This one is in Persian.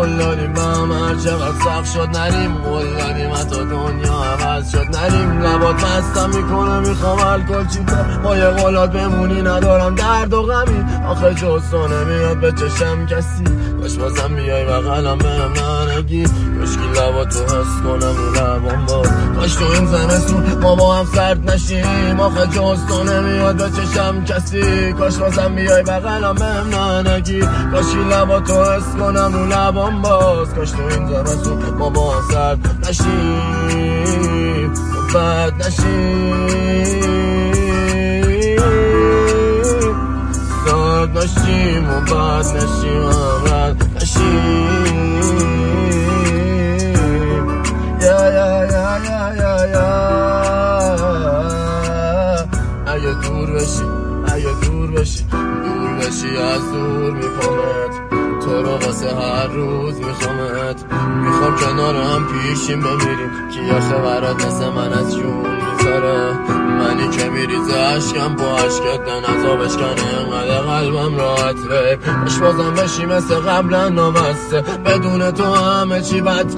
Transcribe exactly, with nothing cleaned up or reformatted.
قول دادیم به هم هر چقدر سخت شد نریم، قول دادیم حتی دنیا عوض شد نریم. لبات مستم میکنه میخوام الکل چیپه، با یه قولات بمونی ندارم درد و غمی. آخه جز تو نمیاد به چشم کسی، کاش بازم بیای بغلم بهم ننگی. کاشکی لباتو حس کنم رو لبام باز، کاش تو این زمستون ما با هم سرد نشیم. آخه جز تو نمیاد به چشم کسی، کاش بازم بیای بغلم بهم ننگی. کاشکی لباتو حس کنم رو لبام باز، کاش تو این زمستون ما با هم سرد نشیم و بد نشیم، سرد نشیم و بد نشیم و بد نشیم. یا یا یا یا یا یا اگه دور بشی، اگه دور بشی، دور بشی از دور میخوامت، تو رو واسه هر روز میخوامت. میخوام کنار هم پیشیم بمیریم، کی آخه برات مثل من از جون میذاره. منی که میریزه عشقم با عشقت نزا بشکنه، انقدر قلبم راحت ره. باش بازم بشی مثل قبلا نامسته، بدون تو همه چی بد